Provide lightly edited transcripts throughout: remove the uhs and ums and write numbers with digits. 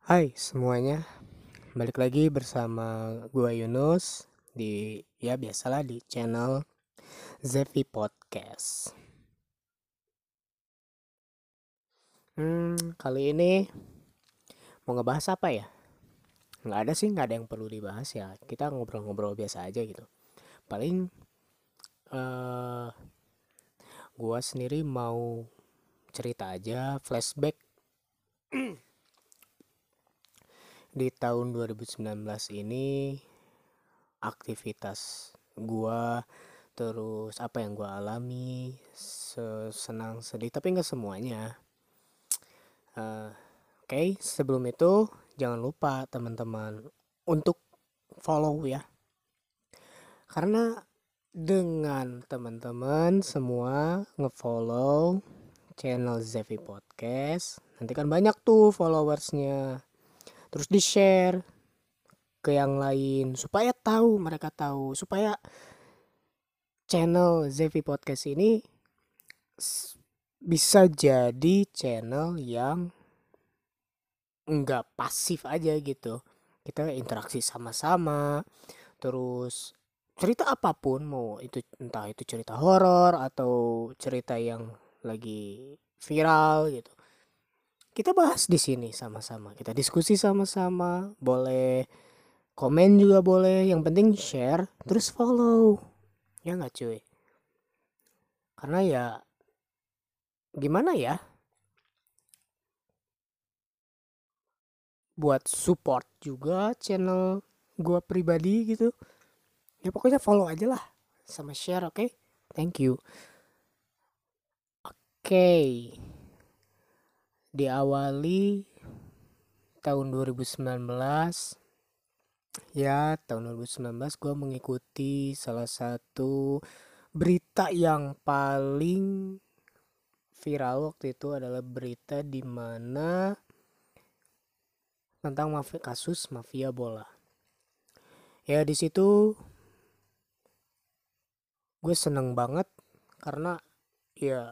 Hai semuanya, balik lagi bersama gua Yunus di biasalah di channel Zevi Podcast. Kali ini mau ngebahas apa ya? Nggak ada sih, nggak ada yang perlu dibahas ya. Kita ngobrol-ngobrol biasa aja gitu. Paling eh gua sendiri mau cerita aja flashback di tahun 2019 ini, aktivitas gua, terus apa yang gua alami, senang sedih tapi nggak semuanya. Oke, sebelum itu jangan lupa teman-teman untuk follow ya. Karena dengan teman-teman semua ngefollow channel Zevi Podcast, nanti kan banyak tuh followersnya. Terus di-share ke yang lain supaya tahu, mereka tahu, supaya channel Zevi Podcast ini bisa jadi channel yang nggak pasif aja gitu. Kita interaksi sama-sama, terus cerita apapun, mau itu entah itu cerita horor atau cerita yang lagi viral gitu. Kita bahas di sini sama-sama. Kita diskusi sama-sama. Boleh komen juga boleh. Yang penting share terus follow. Ya nggak cuy? Karena ya gimana ya? Buat support juga channel gua pribadi gitu. Ya pokoknya follow aja lah sama share, oke? Thank you. Oke. Diawali tahun 2019, ya tahun 2019 gue mengikuti salah satu berita yang paling viral waktu itu adalah berita di mana tentang kasus mafia bola. Ya di situ gue seneng banget karena ya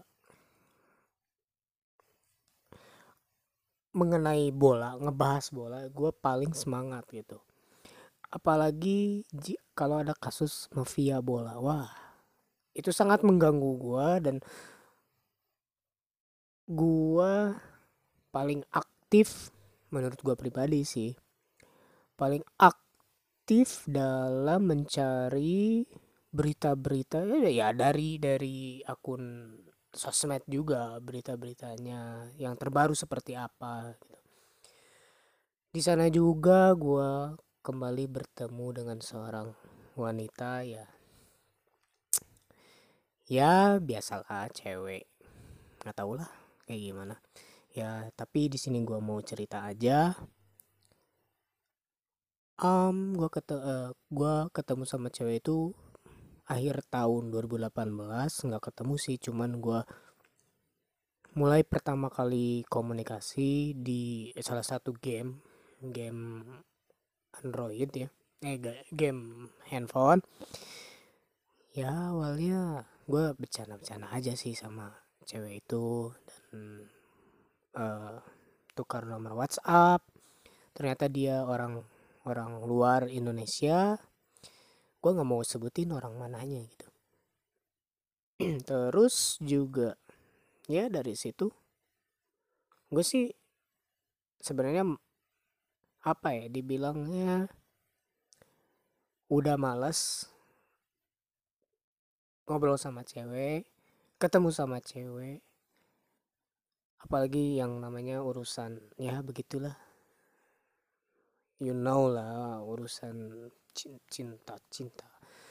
mengenai bola, ngebahas bola gue paling semangat gitu. Apalagi kalau ada kasus mafia bola, wah itu sangat mengganggu gue. Dan gue paling aktif, menurut gue pribadi sih, paling aktif dalam mencari berita-berita ya dari akun sosmed juga, berita-beritanya yang terbaru seperti apa gitu. Di sana juga gue kembali bertemu dengan seorang wanita, ya biasalah cewek, nggak tau lah kayak gimana ya. Tapi di sini gue mau cerita aja. Gua ketemu sama cewek itu akhir tahun 2018. Nggak ketemu sih, cuman gua mulai pertama kali komunikasi di salah satu game Android ya. Game handphone. Ya awalnya gue bercanda-bercanda aja sih sama cewek itu, dan eh, tukar nomor WhatsApp. Ternyata dia orang orang luar Indonesia. Gue nggak mau sebutin orang mananya gitu. Terus juga ya dari situ gue sih sebenarnya apa ya dibilangnya, udah males ngobrol sama cewek, ketemu sama cewek, apalagi yang namanya urusan ya begitulah, you know lah, urusan cinta cinta.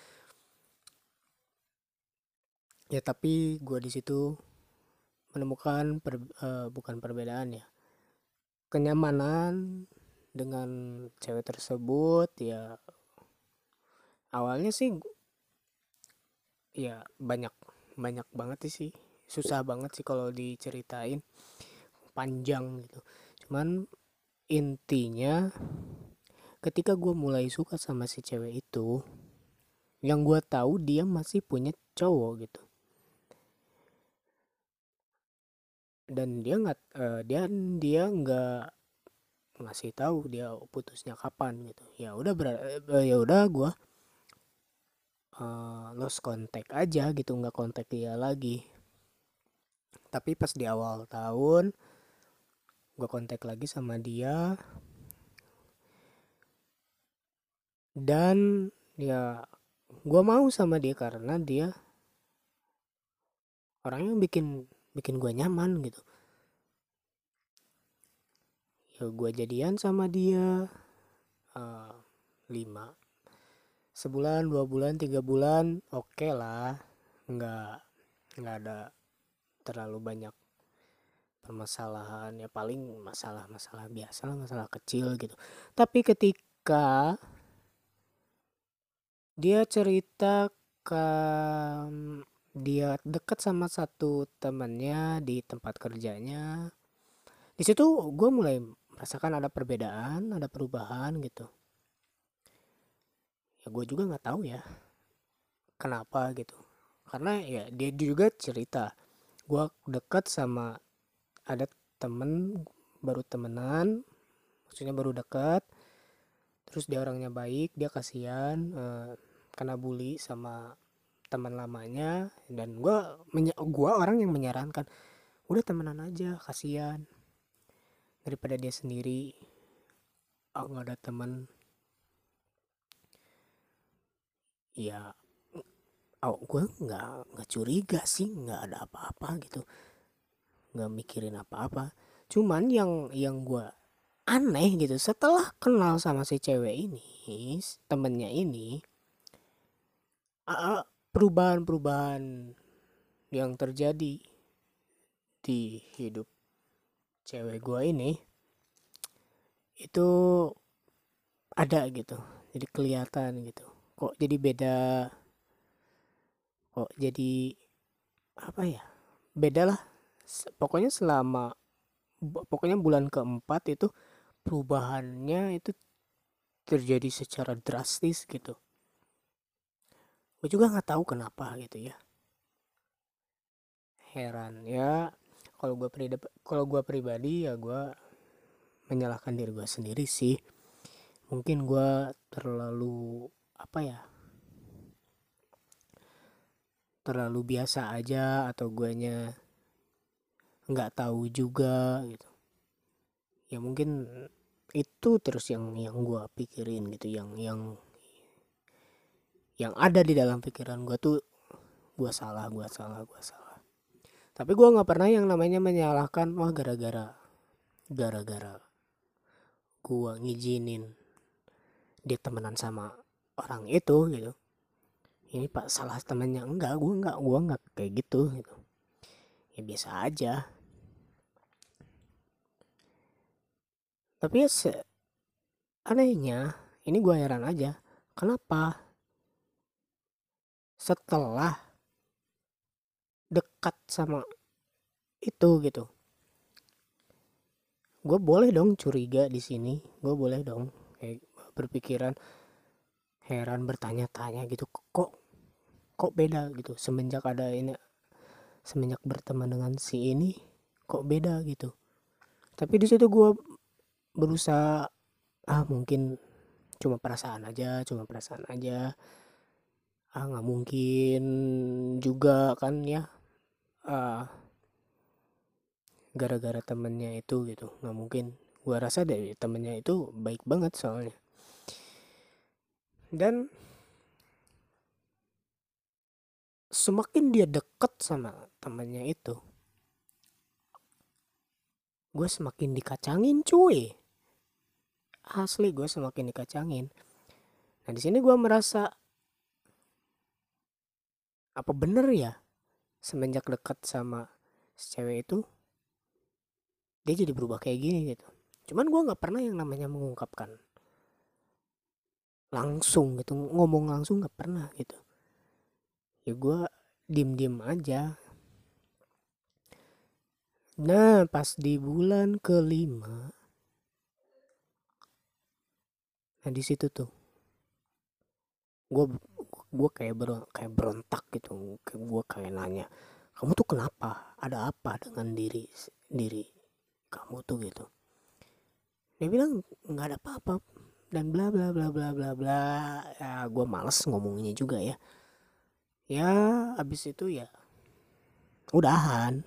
Ya tapi gue di situ menemukan bukan perbedaan ya, kenyamanan dengan cewek tersebut. Ya awalnya sih ya banyak banyak banget sih, susah banget sih kalau diceritain panjang gitu. Cuman intinya ketika gue mulai suka sama si cewek itu, yang gue tahu dia masih punya cowok gitu. Dan dia nggak ngasih tahu dia putusnya kapan gitu. Ya udah gue lost contact aja gitu, nggak kontak dia lagi. Tapi pas di awal tahun gue kontak lagi sama dia, dan ya gue mau sama dia karena dia orangnya bikin bikin gue nyaman gitu. Ya gue jadian sama dia 5 sebulan, 2 bulan, 3 bulan, oke lah, nggak nggak ada terlalu banyak permasalahan, ya paling masalah-masalah biasa lah, masalah kecil gitu. Tapi ketika dia cerita ke dia deket sama satu temannya di tempat kerjanya, di situ gue mulai merasakan ada perbedaan, ada perubahan gitu. Ya gue juga nggak tahu ya kenapa gitu, karena ya dia juga cerita gue deket sama ada temen, baru temenan, maksudnya baru dekat, terus dia orangnya baik, dia kasihan kena bully sama teman lamanya, dan gua orang yang menyarankan udah temenan aja, kasihan daripada dia sendiri nggak ada teman. Ya gue nggak curiga sih, nggak ada apa-apa gitu, nggak mikirin apa-apa. Cuman yang gue aneh gitu, setelah kenal sama si cewek ini, temennya ini, perubahan-perubahan yang terjadi di hidup cewek gue ini itu ada gitu, jadi kelihatan gitu, kok jadi beda, kok jadi apa ya, beda lah. Pokoknya pokoknya bulan keempat itu perubahannya itu terjadi secara drastis gitu. Gue juga nggak tahu kenapa gitu ya, heran ya. Kalau gue pribadi ya gue menyalahkan diri gue sendiri sih. Mungkin gue terlalu apa ya, terlalu biasa aja, atau guanya nggak tahu juga gitu. Ya mungkin itu terus yang gue pikirin gitu, yang ada di dalam pikiran gue tuh, gue salah. Tapi gue nggak pernah yang namanya menyalahkan, wah gara-gara gue ngizinin dia temenan sama orang itu gitu, ini pak salah temennya. Gue nggak kayak gitu. Ya biasa aja. Tapi ya anehnya, ini gue heran aja, kenapa setelah dekat sama itu gitu, gue boleh dong curiga di sini, gue boleh dong kayak berpikiran, heran, bertanya-tanya gitu, kok beda gitu semenjak ada ini, semenjak berteman dengan si ini, kok beda gitu. Tapi di situ gue berusaha, mungkin cuma perasaan aja, nggak mungkin juga kan ya, ah gara-gara temennya itu gitu, nggak mungkin. Gua rasa dari temennya itu baik banget soalnya. Dan semakin dia deket sama temennya itu, gue semakin dikacangin cuy, asli gue semakin dikacangin. Nah di sini gue merasa, apa bener ya semenjak dekat sama si cewek itu dia jadi berubah kayak gini gitu. Cuman gue nggak pernah yang namanya mengungkapkan langsung gitu, ngomong langsung nggak pernah gitu. Ya gue diem-diem aja. Nah pas di bulan kelima, nah di situ tuh gue gue kayak berontak gitu. Gue kayak nanya, kamu tuh kenapa, ada apa dengan diri diri kamu tuh gitu. Dia bilang nggak ada apa-apa dan bla bla bla bla bla bla. Ya gue males ngomongnya juga ya. Ya abis itu ya udahan.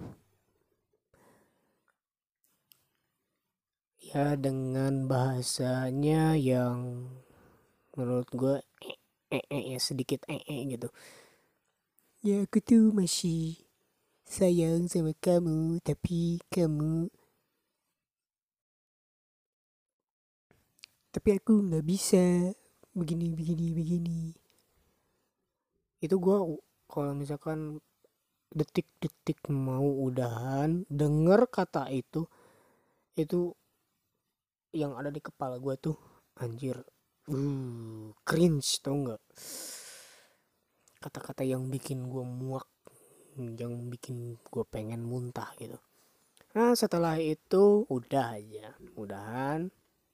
Ya dengan bahasanya yang menurut gue ya sedikit gitu. Ya aku tuh masih sayang sama kamu, tapi aku nggak bisa begini begini begini. Itu gue kalau misalkan detik-detik mau udahan denger kata itu yang ada di kepala gue tuh anjir, cringe tau nggak, kata-kata yang bikin gue muak, yang bikin gue pengen muntah gitu. Nah setelah itu udah aja udahan,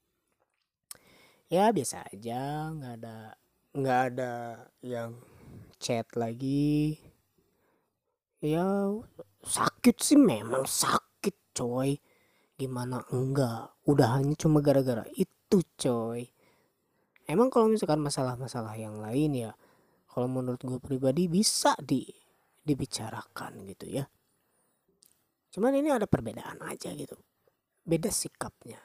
ya biasa aja, nggak ada yang chat lagi. Ya sakit sih, memang sakit coy, gimana enggak, udahannya cuma gara-gara itu coy. Emang kalau misalkan masalah-masalah yang lain ya, kalau menurut gue pribadi bisa dibicarakan gitu ya. Cuman ini ada perbedaan aja gitu, beda sikapnya.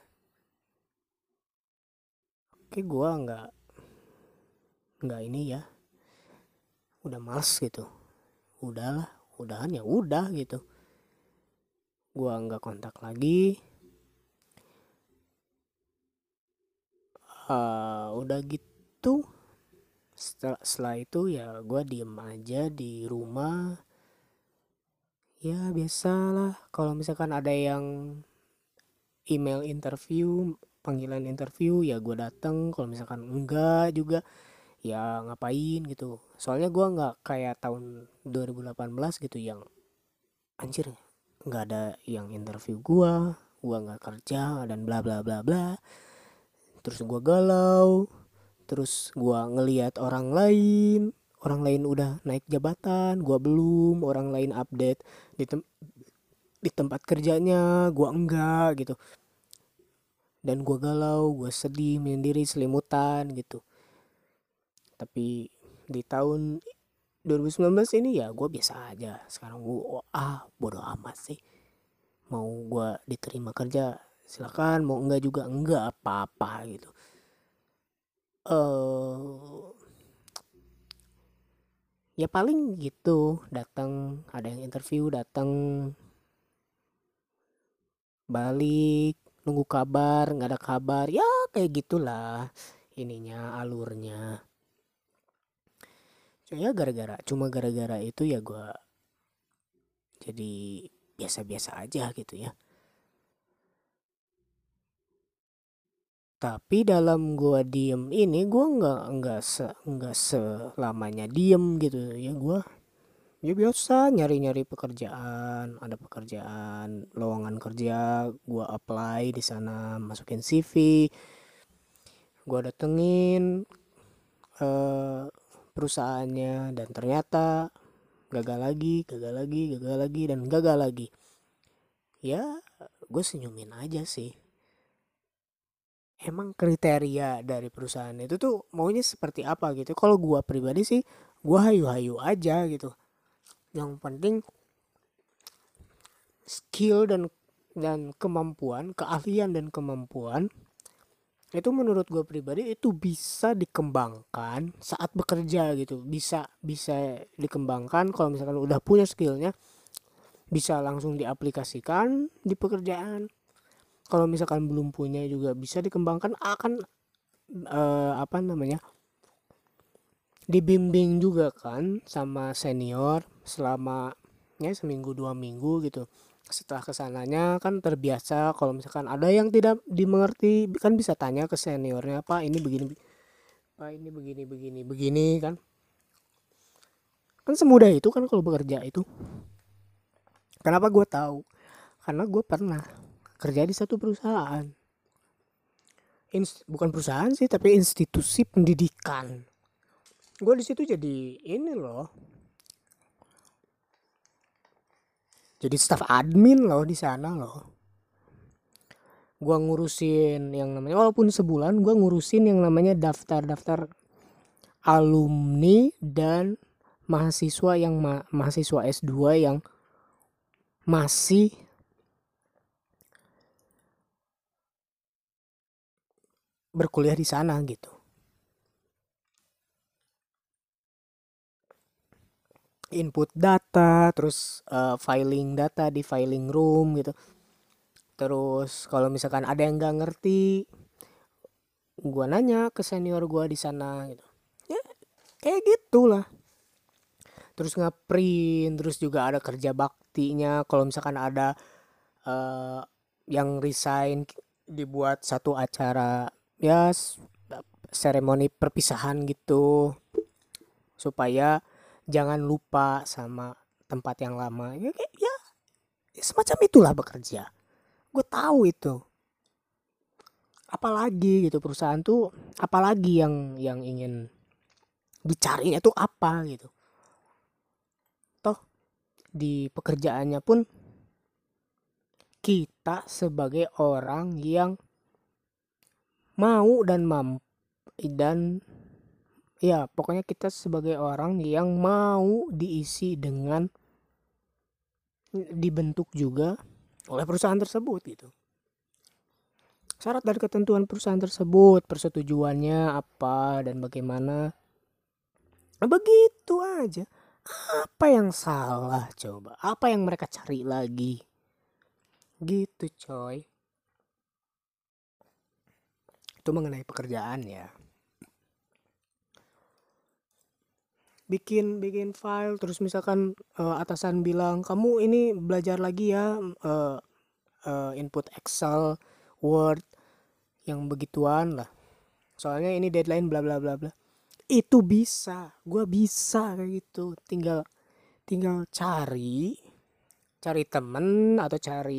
Oke gue nggak ini ya, udah males gitu, udahlah, udahan ya udah gitu. Gue nggak kontak lagi. Udah gitu setelah itu ya gue diem aja di rumah. Ya biasalah kalau misalkan ada yang email interview, panggilan interview ya gue datang, kalau misalkan enggak juga ya ngapain gitu. Soalnya gue nggak kayak tahun 2018 gitu yang anjir nggak ada yang interview gue nggak kerja dan bla bla bla bla. Terus gue galau, terus gue ngelihat orang lain udah naik jabatan, gue belum, orang lain update di, di tempat kerjanya, gue enggak gitu. Dan gue galau, gue sedih menyendiri selimutan gitu. Tapi di tahun 2019 ini ya gue biasa aja. Sekarang gue bodo amat sih, mau gue diterima kerja silakan, mau enggak juga enggak apa-apa gitu. Ya paling gitu, datang ada yang interview, datang balik, nunggu kabar, nggak ada kabar, ya kayak gitulah ininya, alurnya. Ya cuma gara-gara itu ya gue jadi biasa-biasa aja gitu ya. Tapi dalam gue diem ini gue nggak selamanya diem gitu ya. Gue ya biasa nyari-nyari pekerjaan, ada pekerjaan lowongan kerja, gue apply di sana, masukin CV, gue datengin eh, perusahaannya, dan ternyata gagal lagi dan gagal lagi. Ya gue senyumin aja sih. Emang kriteria dari perusahaan itu tuh maunya seperti apa gitu. Kalau gue pribadi sih gue hayu-hayu aja gitu. Yang penting skill dan kemampuan, keahlian dan kemampuan itu menurut gue pribadi itu bisa dikembangkan saat bekerja gitu. Bisa dikembangkan kalau misalkan udah punya skillnya, bisa langsung diaplikasikan di pekerjaan. Kalau misalkan belum punya juga bisa dikembangkan, akan apa namanya, dibimbing juga kan sama senior selama ya seminggu 2 minggu gitu. Setelah kesananya kan terbiasa, kalau misalkan ada yang tidak dimengerti kan bisa tanya ke seniornya, pak ini begini, pak ini begini begini begini kan. Kan semudah itu kan kalau bekerja itu. Kenapa gue tahu? Karena gue pernah kerja di satu perusahaan, bukan perusahaan sih tapi institusi pendidikan. Gue di situ jadi ini loh, jadi staff admin loh di sana loh. Gue ngurusin yang namanya, walaupun sebulan gue ngurusin yang namanya daftar alumni dan mahasiswa yang mahasiswa S2 yang masih berkuliah di sana gitu. Input data, terus filing data di filing room gitu. Terus kalau misalkan ada yang nggak ngerti, gua nanya ke senior gua di sana gitu. Ya kayak gitulah. Terus ngeprint, terus juga ada kerja baktinya. Kalau misalkan ada eh, yang resign, dibuat satu acara ya seremoni perpisahan gitu supaya jangan lupa sama tempat yang lama. Ya semacam itulah bekerja. Gue tahu itu. Apalagi gitu perusahaan tuh, apalagi yang ingin dicarinya tuh apa gitu. Toh di pekerjaannya pun kita sebagai orang yang mau dan mampu, dan ya pokoknya kita sebagai orang yang mau diisi dengan, dibentuk juga oleh perusahaan tersebut gitu. Syarat dari ketentuan perusahaan tersebut, persetujuannya apa dan bagaimana. Begitu aja. Apa yang salah coba? Apa yang mereka cari lagi? Gitu coy. Itu mengenai pekerjaan ya. Bikin file, terus misalkan atasan bilang kamu ini belajar lagi ya, input Excel, Word, yang begituan lah. Soalnya ini deadline bla bla bla bla. Itu bisa, gue bisa kayak gitu. Tinggal cari temen atau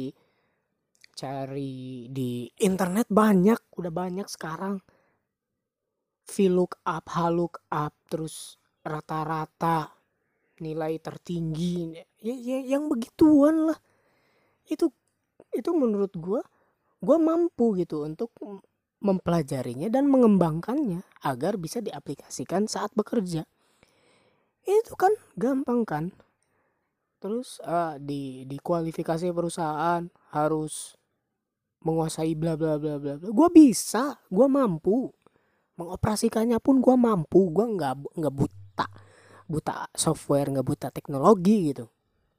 cari di internet, udah banyak sekarang. VLOOKUP, HLOOKUP, terus rata-rata nilai tertinggi, ya yang begituan lah. Itu menurut gue mampu gitu untuk mempelajarinya dan mengembangkannya agar bisa diaplikasikan saat bekerja. Itu kan gampang kan. Terus di kualifikasi perusahaan harus menguasai bla bla bla bla bla. Gue bisa, gue mampu mengoperasikannya pun, gue mampu. Gue nggak buta software, nggak buta teknologi gitu.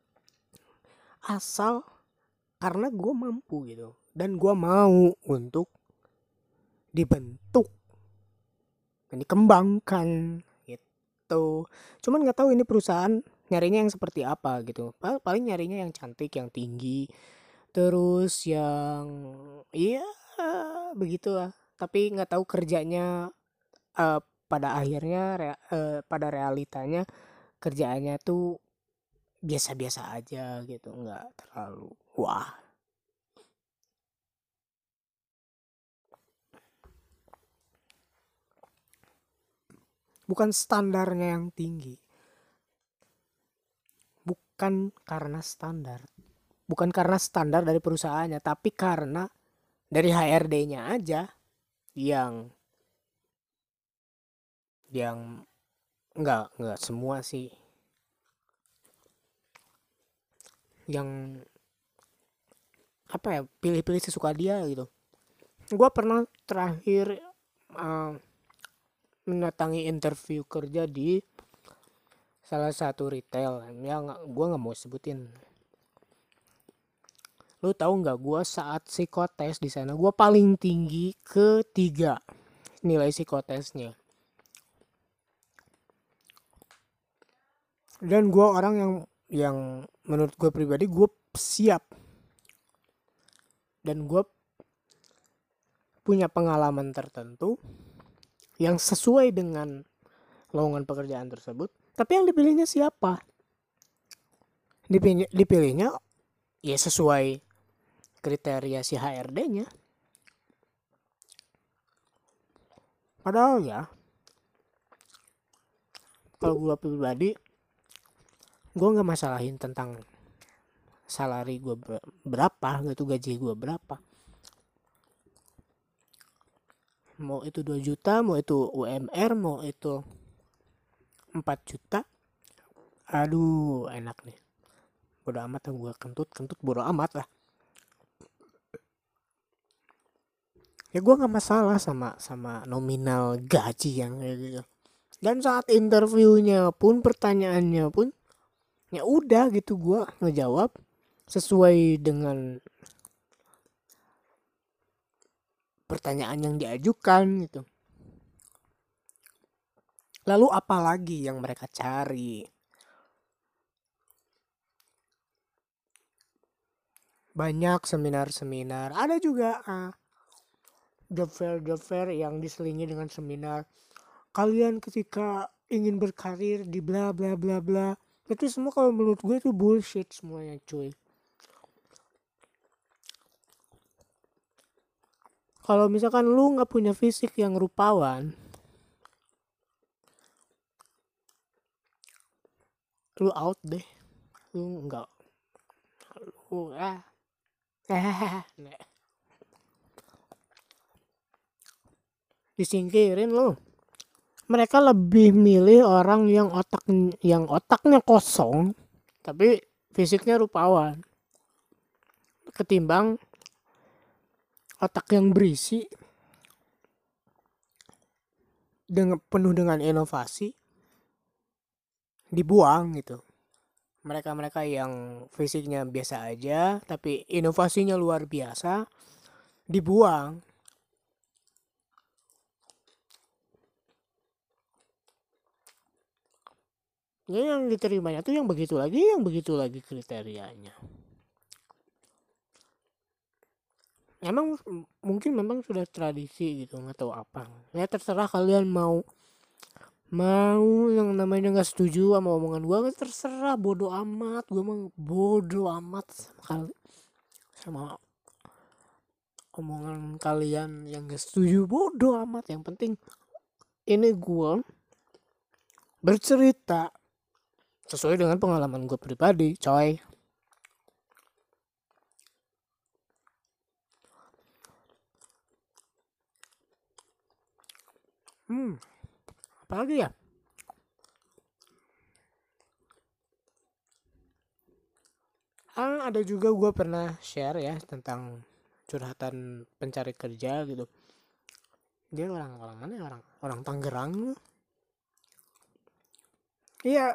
Asal karena gue mampu gitu, dan gue mau untuk dibentuk dan dikembangkan gitu. Cuman nggak tahu ini perusahaan nyarinya yang seperti apa gitu. Paling nyarinya yang cantik, yang tinggi, terus yang iya begitulah. Tapi nggak tahu kerjanya eh, pada akhirnya pada realitanya kerjaannya tuh biasa-biasa aja gitu, nggak terlalu wah. Bukan standarnya yang tinggi, bukan karena standar, bukan karena standar dari perusahaannya, tapi karena dari HRD-nya aja yang yang nggak semua sih, yang apa ya, pilih-pilih sesuka dia gitu. Gue pernah terakhir uh, mendatangi interview kerja di salah satu retail yang gue nggak mau sebutin. Lu tahu nggak, gue saat psikotes di sana gue paling tinggi ketiga nilai psikotesnya. Dan gue orang yang menurut gue pribadi gue siap, dan gue punya pengalaman tertentu yang sesuai dengan lowongan pekerjaan tersebut. Tapi yang dipilihnya siapa? Dipilihnya ya sesuai kriteria si HRD-nya. Padahal ya, kalau gue pribadi, gue nggak masalahin tentang salary gue berapa gitu, gaji gue berapa. mau itu 2 juta, mau itu UMR, mau itu 4 juta. Aduh, enak nih. Bodo amat lah, gue kentut bodo amat lah. Ya gue nggak masalah sama nominal gaji yang kayak gitu. Dan saat interviewnya pun, pertanyaannya pun, ya udah gitu, gue ngejawab sesuai dengan pertanyaan yang diajukan gitu. Lalu apa lagi yang mereka cari? Banyak seminar-seminar, ada juga job fair yang diselingi dengan seminar. Kalian ketika ingin berkarir di bla bla bla bla, itu semua kalau menurut gue itu bullshit semuanya, cuy. Kalau misalkan lu nggak punya fisik yang rupawan, lu out deh. Lu nggak, lu disingkirin lu. Mereka lebih milih orang yang otaknya kosong tapi fisiknya rupawan, ketimbang otak yang berisi dengan penuh dengan inovasi dibuang gitu. Mereka-mereka yang fisiknya biasa aja tapi inovasinya luar biasa dibuang. Ya yang diterimanya tuh yang begitu lagi kriterianya. Emang mungkin memang sudah tradisi gitu, nggak tahu apa. Ya terserah kalian mau yang namanya nggak setuju sama omongan gue, terserah, bodoh amat. Gue mah bodoh amat sama omongan kalian yang gak setuju, bodoh amat. Yang penting ini gue bercerita sesuai dengan pengalaman gue pribadi, coy. Apalagi ya, ada juga gue pernah share ya tentang curhatan pencari kerja gitu. Dia orang mana ya, orang Tangerang. Iya,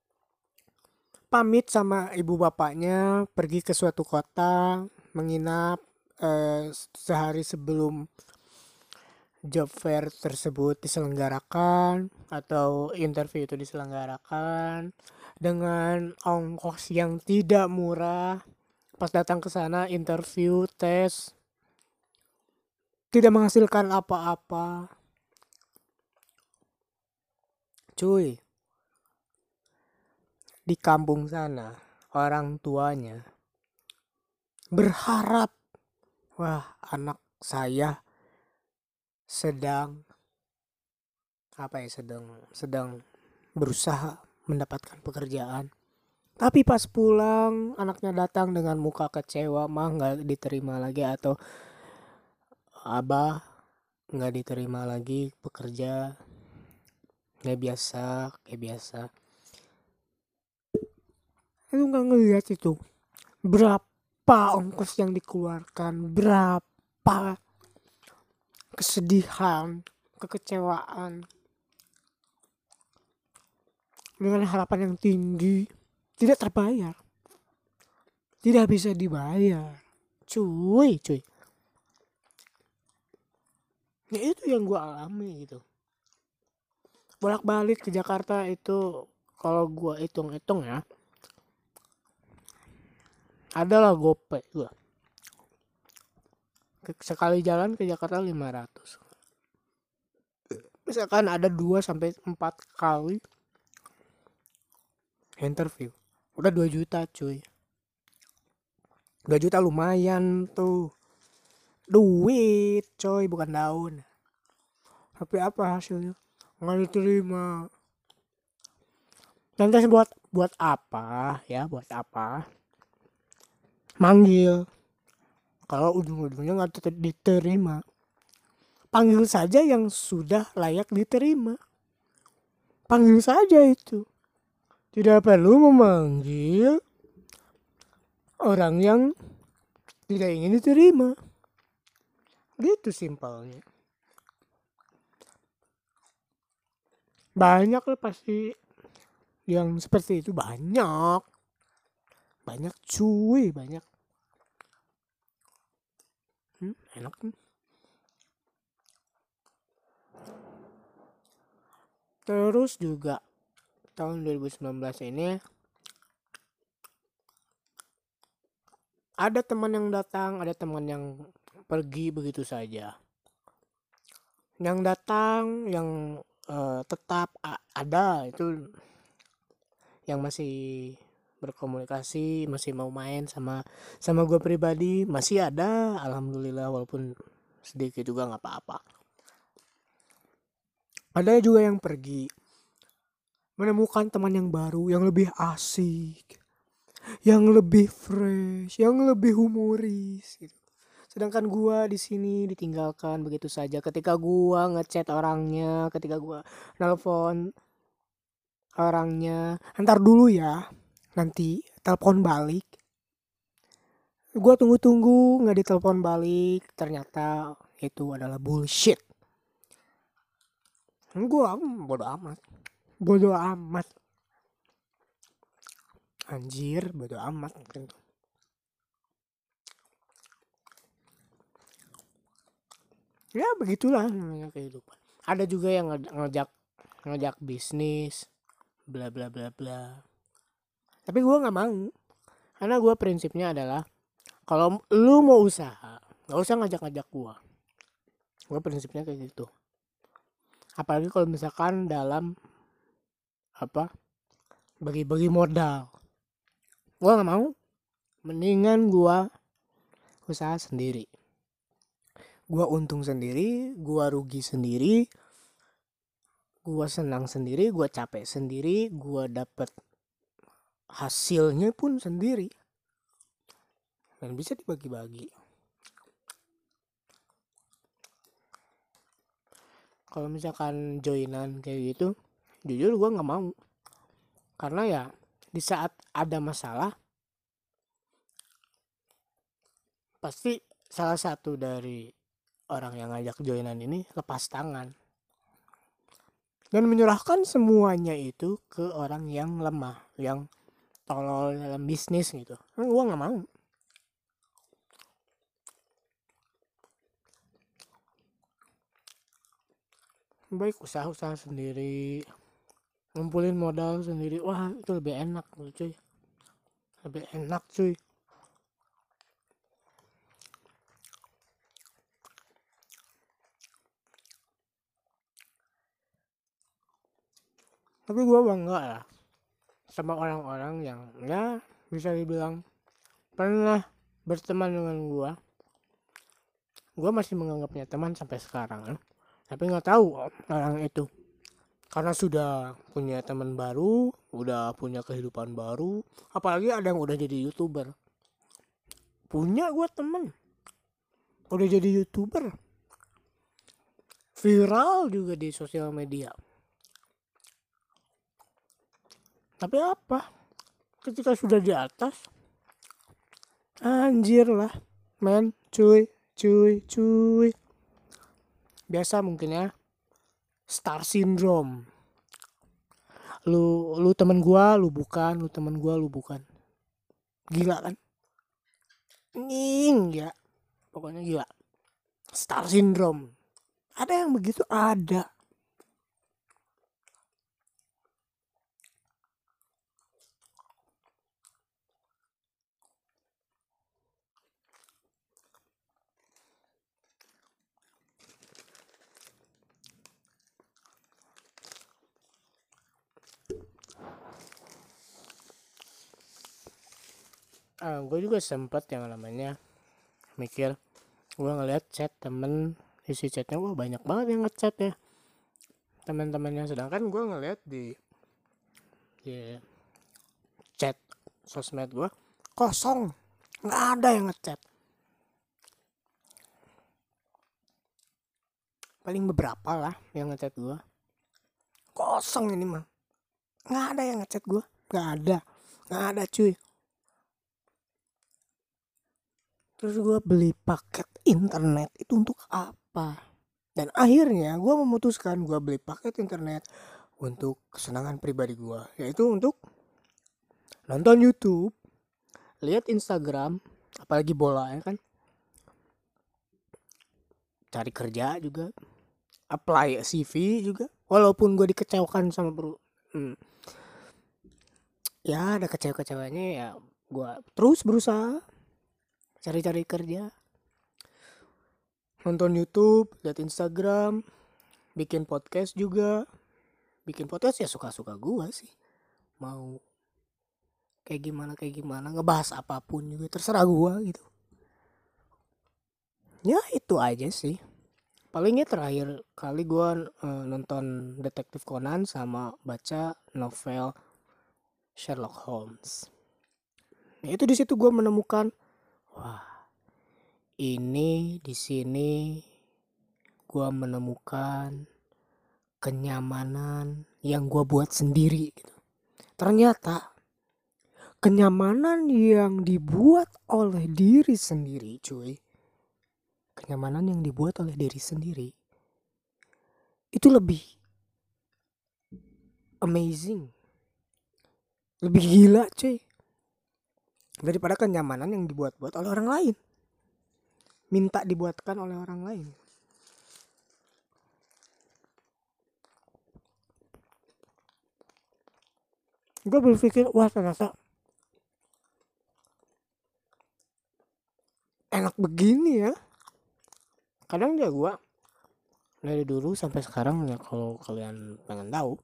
pamit sama ibu bapaknya pergi ke suatu kota menginap sehari sebelum job fair tersebut diselenggarakan atau interview itu diselenggarakan, dengan ongkos yang tidak murah. Pas datang ke sana interview, tes, tidak menghasilkan apa-apa, cuy. Di kampung sana orang tuanya berharap, wah, anak saya sedang sedang berusaha mendapatkan pekerjaan. Tapi pas pulang anaknya datang dengan muka kecewa, mah nggak diterima lagi, atau abah nggak diterima lagi bekerja, kayak biasa. Lu nggak ngeliat itu berapa ongkos yang dikeluarkan, berapa kesedihan, kekecewaan, dengan harapan yang tinggi, tidak terbayar, tidak bisa dibayar, cuy. Ya itu yang gue alami gitu, bolak-balik ke Jakarta itu. Kalau gue hitung-hitung ya, adalah gope gue sekali jalan ke Jakarta 500. Misalkan ada 2 sampai 4 kali interview, udah 2 juta, cuy. 2 juta lumayan tuh, duit coy, bukan daun. Tapi apa hasilnya? Nggak diterima. Lantas buat apa ya, buat apa manggil kalau ujung-ujungnya nggak diterima? panggil saja yang sudah layak diterima. Panggil saja itu. Tidak perlu memanggil orang yang tidak ingin diterima. Gitu simpelnya. Banyak lah pasti yang seperti itu, banyak cuy, banyak. Enak nih. Terus juga tahun 2019 ini ada teman yang datang, ada teman yang pergi begitu saja. Yang datang, yang tetap ada itu yang masih berkomunikasi, masih mau main sama gue pribadi, masih ada, alhamdulillah, walaupun sedikit juga nggak apa-apa. Ada juga yang pergi, menemukan teman yang baru, yang lebih asik, yang lebih fresh, yang lebih humoris gitu. Sedangkan gua di sini ditinggalkan begitu saja. Ketika gua ngechat orangnya, ketika gua nelpon orangnya, antar dulu ya, nanti telepon balik. Gua tunggu-tunggu nggak ditelepon balik, ternyata itu adalah bullshit. Gua bodo amat, anjir, bodo amat gitu. Ya begitulah namanya kehidupan. Ada juga yang ngajak bisnis, bla bla bla bla. Tapi gue nggak mau, karena gue prinsipnya adalah kalau lu mau usaha, nggak usah ngajak gue. Gue prinsipnya kayak gitu. Apalagi kalau misalkan dalam bagi-bagi modal, gue nggak mau. Mendingan gue usaha sendiri. Gue untung sendiri, gue rugi sendiri, gue senang sendiri, gue capek sendiri, gue dapet hasilnya pun sendiri, dan bisa dibagi-bagi. Kalau misalkan joinan kayak gitu, jujur gue nggak mau, karena ya di saat ada masalah pasti salah satu dari orang yang ngajak joinan ini lepas tangan dan menyerahkan semuanya itu ke orang yang lemah, yang tolol dalam bisnis gitu. Gue nggak mau. Baik usaha sendiri, ngumpulin modal sendiri, wah itu lebih enak cuy, lebih enak cuy. Tapi gue bangga lah sama orang-orang yang ya bisa dibilang pernah berteman dengan gue masih menganggapnya teman sampai sekarang. Tapi nggak tahu orang itu karena sudah punya teman baru, udah punya kehidupan baru, apalagi ada yang udah jadi YouTuber. Punya gue temen udah jadi YouTuber, viral juga di sosial media. Tapi apa? Ketika sudah di atas, anjir lah, men, cuy. Biasa mungkin ya, star syndrome. Lu temen gua, lu bukan, lu temen gua, lu bukan. Gila kan? Ya, pokoknya gila. Star syndrome. Ada yang begitu, ada. Gue juga sempet yang namanya mikir, gue ngeliat chat temen, isi chatnya wah banyak banget yang ngechat ya teman-temannya, sedangkan gue ngeliat di chat sosmed gue kosong, nggak ada yang ngechat. paling beberapa lah yang ngechat gue. Kosong ini mah, nggak ada yang ngechat gue, nggak ada cuy. Terus gue beli paket internet itu untuk apa? Dan akhirnya gue memutuskan gue beli paket internet untuk kesenangan pribadi gue, yaitu untuk nonton YouTube, lihat Instagram, apalagi bola ya kan, cari kerja juga, apply CV juga, walaupun gue dikecewakan sama ya ada kecewa-kecewanya, ya gue terus berusaha cari-cari kerja, nonton YouTube, lihat Instagram, bikin podcast juga. Bikin podcast ya suka-suka gue sih, mau kayak gimana ngebahas apapun juga terserah gue gitu. Ya itu aja sih. Palingnya terakhir kali gue nonton Detektif Conan sama baca novel Sherlock Holmes. Nah, itu di situ gue menemukan, wah, ini di sini gue menemukan kenyamanan yang gue buat sendiri gitu. Ternyata kenyamanan yang dibuat oleh diri sendiri, cuy. Kenyamanan yang dibuat oleh diri sendiri itu lebih amazing, lebih gila cuy, daripada kenyamanan yang dibuat-buat oleh orang lain, minta dibuatkan oleh orang lain. Gue berpikir, wah ternyata enak begini ya. Kadang ya gue dari dulu sampai sekarang ya, kalau kalian pengen tahu,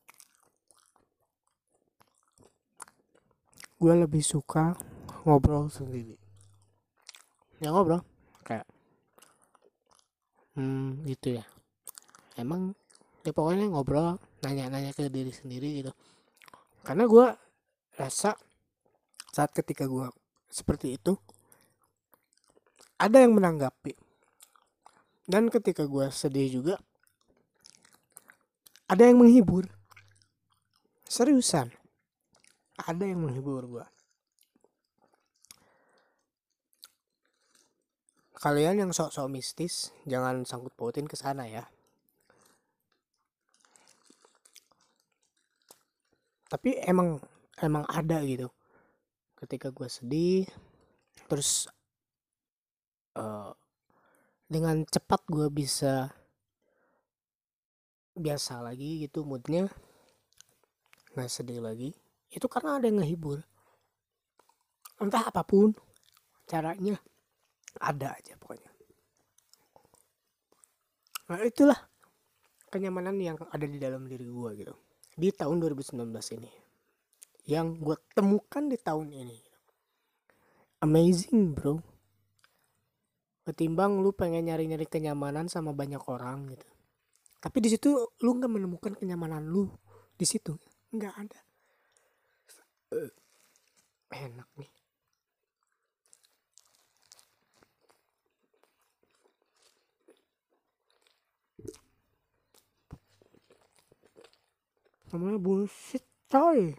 gue lebih suka ngobrol sendiri. Ya ngobrol kayak gitu ya. Emang ya pokoknya ngobrol, nanya-nanya ke diri sendiri gitu. Karena gue rasa saat ketika gue seperti itu, ada yang menanggapi. Dan ketika gue sedih juga, ada yang menghibur. Seriusan, ada yang menghibur gue. Kalian yang sok-sok mistis, jangan sangkut pautin ke sana ya. Tapi emang ada gitu. Ketika gue sedih, terus dengan cepat gue bisa biasa lagi gitu moodnya, nggak sedih lagi. Itu karena ada yang ngehibur. Entah apapun caranya, ada aja pokoknya. Nah itulah kenyamanan yang ada di dalam diri gue gitu di tahun 2019 ini, yang gue temukan di tahun ini. Amazing bro, ketimbang lu pengen nyari-nyari kenyamanan sama banyak orang gitu, tapi di situ lu nggak menemukan kenyamanan lu di situ, nggak ada. Enak nih. Namanya bullshit coy.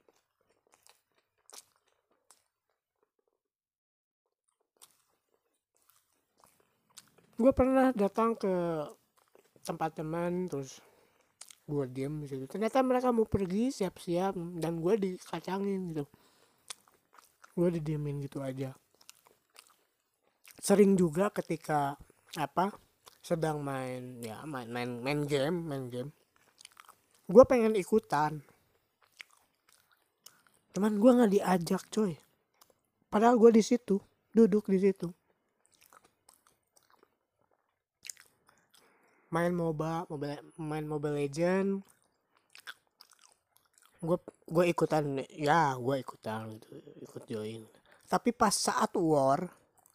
Gue pernah datang ke tempat teman, terus gue diem di situ. Ternyata mereka mau pergi siap-siap dan gue dikacangin gitu. Gue didiemin gitu aja. Sering juga ketika sedang main game, gue pengen ikutan, cuman gue nggak diajak coy. Padahal gue di situ, duduk di situ, main Mobile Legend. Gue ikutan ya, gue ikutan gitu, ikut join. Tapi pas saat war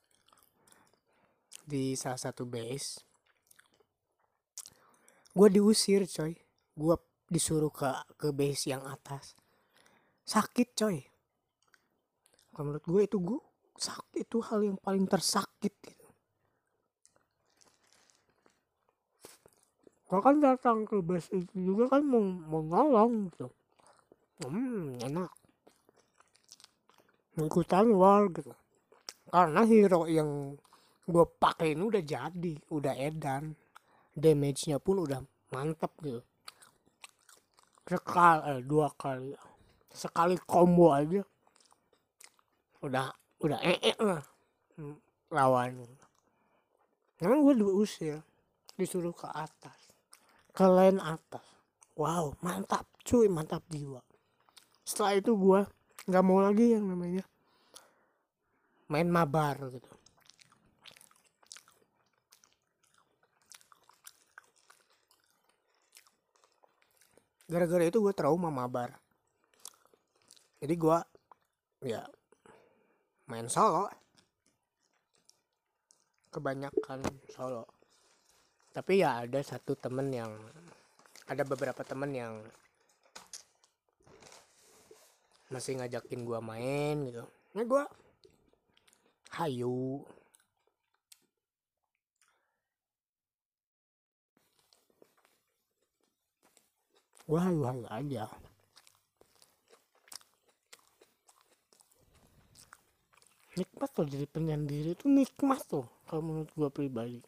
di salah satu base, gue diusir coy. Gue disuruh ke base yang atas. Sakit coy. Kalau menurut gue itu hal yang paling tersakit gitu. Gua kan datang ke base itu juga kan mau nolong gitu. Enak. Ikutan war gitu. Karena hero yang gue pakai ini udah jadi, udah edan. Damage-nya pun udah mantap gitu. Dua kali. Sekali combo aja udah lah lawan. Memang gue diusir, disuruh ke atas, ke lane atas. Wow, mantap cuy, mantap jiwa. Setelah itu gue nggak mau lagi yang namanya main mabar gitu. Gara-gara itu gue trauma mabar. Jadi gue ya main solo, kebanyakan solo. Tapi ya ada beberapa temen yang masih ngajakin gue main gitu. Nah gue hayu. Gue hayu-hayu aja. Nikmat tuh jadi penyendiri itu, nikmat tuh kalau menurut gue pribadi.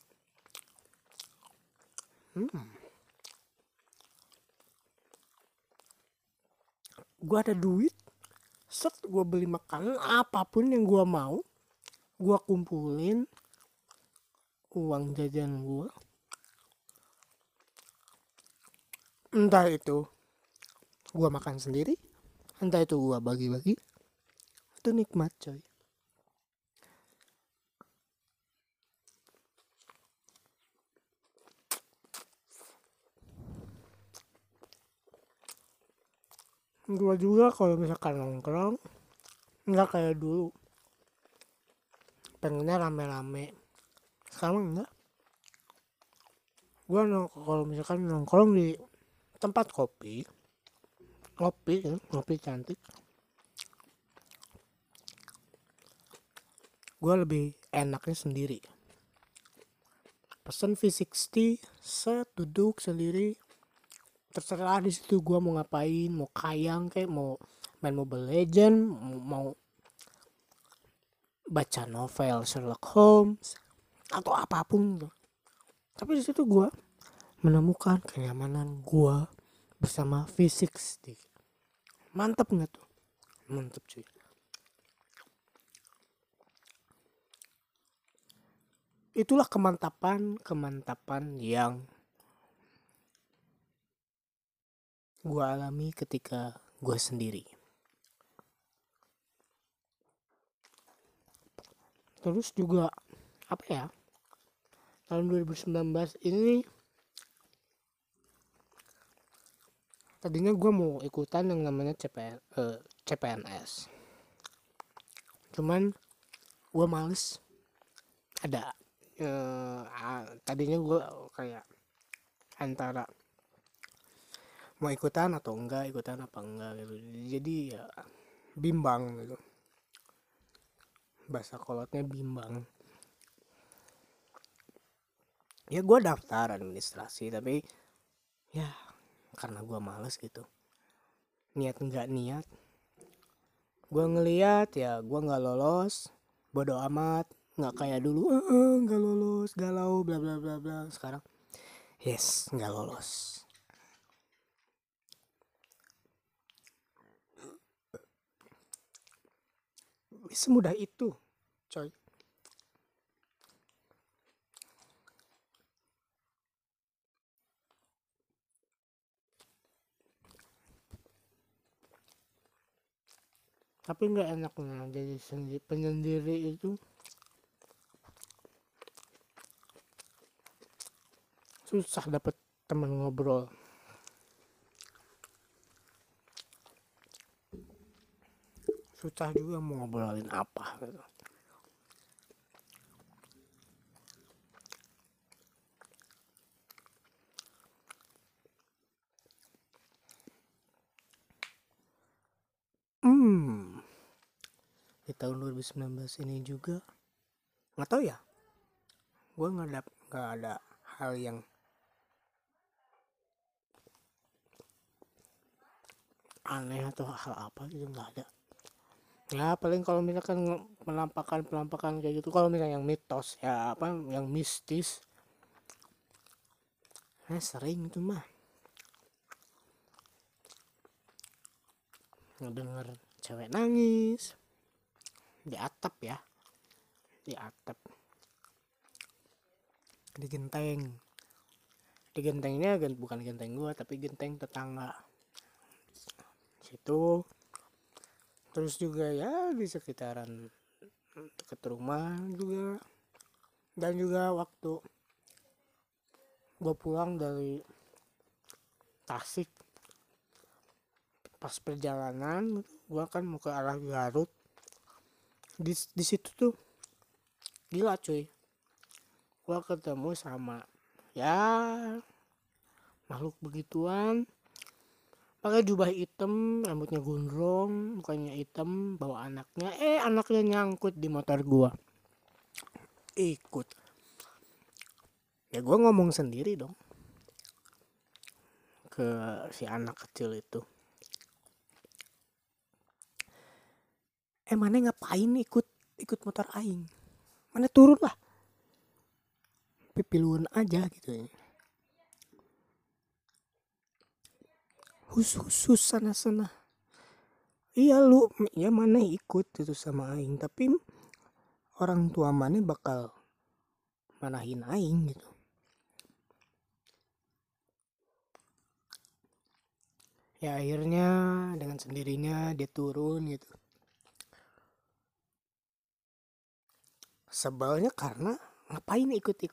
Gue ada duit, gue beli makanan apapun yang gue mau, gue kumpulin uang jajan gue, entah itu gue makan sendiri, entah itu gue bagi-bagi. Itu nikmat coy. Gue juga kalau misalkan nongkrong nggak kayak dulu pengennya rame-rame. Sekarang enggak. Gue kalau misalkan nongkrong di tempat kopi, ngopi cantik, gue lebih enaknya sendiri. Pesen V60, duduk sendiri, terserah di situ gue mau ngapain, mau kayang kayak mau main Mobile Legend, mau baca novel Sherlock Holmes atau apapun. Tapi di situ gue menemukan kenyamanan gue bersama V60. Mantap nggak tuh? Mantap cuy. Itulah kemantapan yang gue alami ketika gue sendiri. Terus juga apa ya, tahun 2019 ini tadinya gue mau ikutan yang namanya CPNS, cuman gue males. Ada tadinya gue kayak antara mau ikutan atau enggak, ikutan apa enggak gitu. Jadi ya bimbang gitu, bahasa kolotnya bimbang. Ya gue daftar administrasi, tapi ya karena gue males gitu, niat nggak niat, gue ngeliat ya gue nggak lolos, bodo amat. Nggak kayak dulu nggak lolos galau bla bla bla bla. Sekarang yes, nggak lolos. Semudah itu coy. Tapi nggak enaknya jadi penyendiri itu susah dapet teman ngobrol. Susah juga mau ngobrolin apa gitu. Di tahun 2019 ini juga nggak tahu ya, gue nggak ada hal yang aneh atau hal apa gitu, nggak ada. Ya paling kalau misalkan penampakan kayak gitu, kalau misalnya yang mitos ya apa yang mistis, sering itu mah ngedenger cewek nangis di atap ya, di atap, di genteng. Di gentengnya bukan genteng gua tapi genteng tetangga situ. Terus juga ya di sekitaran dekat rumah juga. Dan juga waktu gua pulang dari Tasik, pas perjalanan gua kan mau ke arah Garut, di situ tuh gila cuy, gua ketemu sama ya makhluk begituan, pakai jubah hitam, rambutnya gondrong, mukanya hitam, bawa anaknya. Anaknya nyangkut di motor gua, ikut. Ya gua ngomong sendiri dong ke si anak kecil itu, mana ngapain ikut ikut motor aing, mana turun lah, pipiluan aja gitu ya. Khusus sana iya lu ya mana ikut itu sama aing, tapi orang tua mana bakal manahin aing gitu. Ya akhirnya dengan sendirinya dia turun gitu. Sebelnya karena ngapain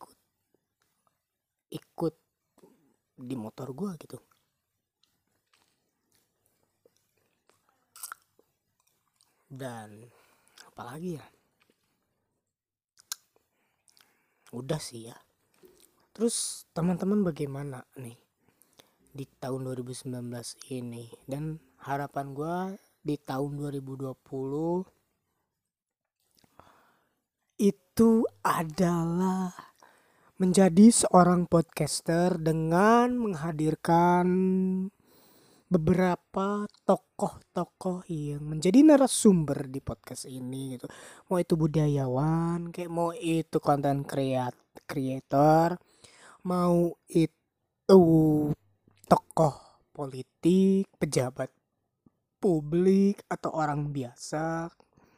ikut di motor gua gitu. Dan apalagi ya, udah sih ya. Terus teman-teman bagaimana nih di tahun 2019 ini, dan harapan gua di tahun 2020 itu adalah menjadi seorang podcaster dengan menghadirkan beberapa tokoh-tokoh yang menjadi narasumber di podcast ini gitu. Mau itu budayawan, kayak mau itu konten creator, mau itu tokoh politik, pejabat publik atau orang biasa,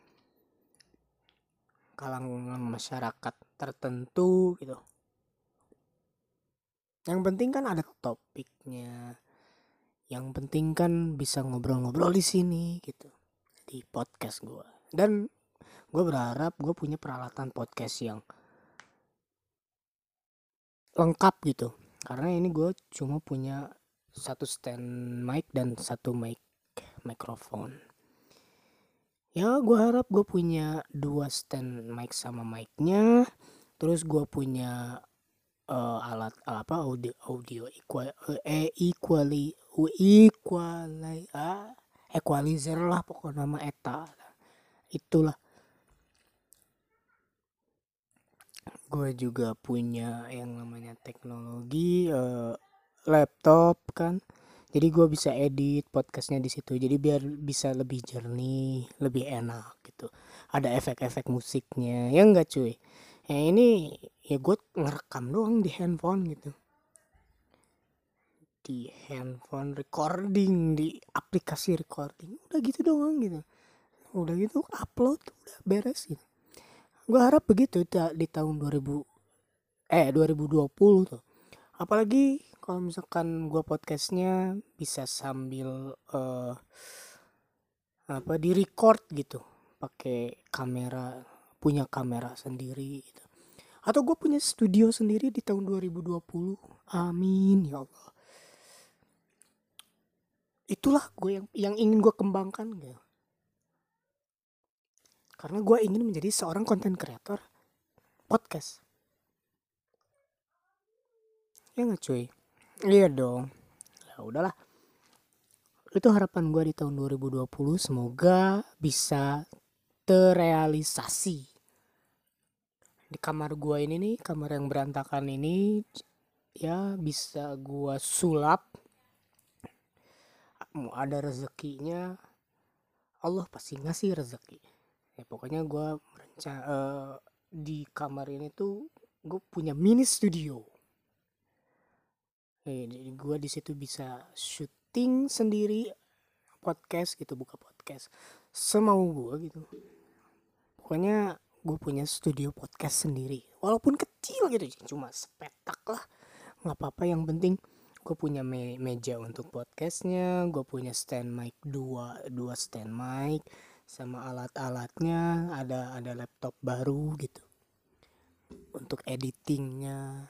kalangan masyarakat tertentu gitu. Yang penting kan ada topiknya. Yang penting kan bisa ngobrol-ngobrol di sini gitu, di podcast gue. Dan gue berharap gue punya peralatan podcast yang lengkap gitu. Karena ini gue cuma punya satu stand mic dan satu mikrofon. Ya gue harap gue punya 2 stand mic sama micnya. Terus gue punya alat apa audio equalizer lah pokoknya nama eta itulah. Gue juga punya yang namanya teknologi laptop kan, jadi gue bisa edit podcastnya di situ, jadi biar bisa lebih jernih, lebih enak gitu, ada efek-efek musiknya ya enggak cuy. Ini ya gue ngerekam doang di handphone gitu, di handphone recording, di aplikasi recording, udah gitu doang gitu, udah gitu upload, udah beres gitu. Gue harap begitu di tahun 2020 tuh. Apalagi kalau misalkan gue podcastnya bisa sambil di record gitu, pakai kamera, punya kamera sendiri gitu. Atau gue punya studio sendiri di tahun 2020. Amin ya Allah. Itulah gue yang ingin gue kembangkan gitu. Karena gue ingin menjadi seorang content creator podcast. Ya nggak cuy? Iya dong. Ya udahlah. Itu harapan gue di tahun 2020. Semoga bisa terrealisasi. Di kamar gue ini nih, kamar yang berantakan ini, ya bisa gue sulap mau ada rezekinya, Allah pasti ngasih rezeki. Ya pokoknya gue di kamar ini tuh gue punya mini studio. Jadi gue di situ bisa syuting sendiri podcast gitu, buka podcast semau gue gitu. Pokoknya gue punya studio podcast sendiri, walaupun kecil gitu, cuma sepetak lah, nggak apa-apa. Yang penting gue punya meja untuk podcastnya, gue punya stand mic, dua stand mic sama alat-alatnya, ada laptop baru gitu untuk editingnya.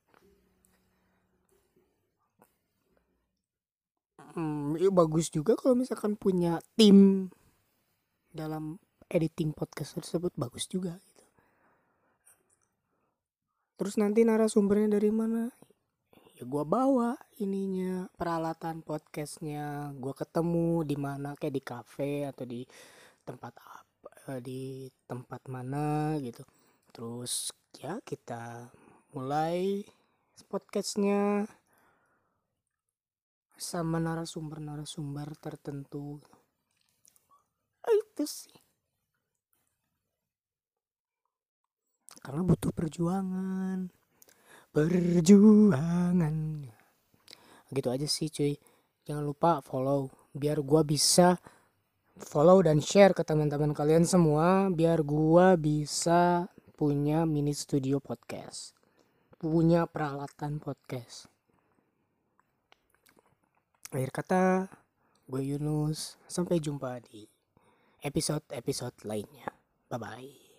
Ya bagus juga kalau misalkan punya tim dalam editing podcast tersebut, bagus juga gitu. Terus nanti narasumbernya dari mana? Ya gue bawa ininya, peralatan podcastnya, gue ketemu di mana, kayak di cafe atau di tempat apa, di tempat mana gitu. Terus ya kita mulai podcastnya sama narasumber tertentu. Itu sih, karena butuh perjuangan gitu aja sih cuy. Jangan lupa follow biar gua bisa follow dan share ke teman-teman kalian semua, biar gua bisa punya mini studio podcast, punya peralatan podcast. Akhir kata, gue Yunus, sampai jumpa di episode lainnya. Bye bye.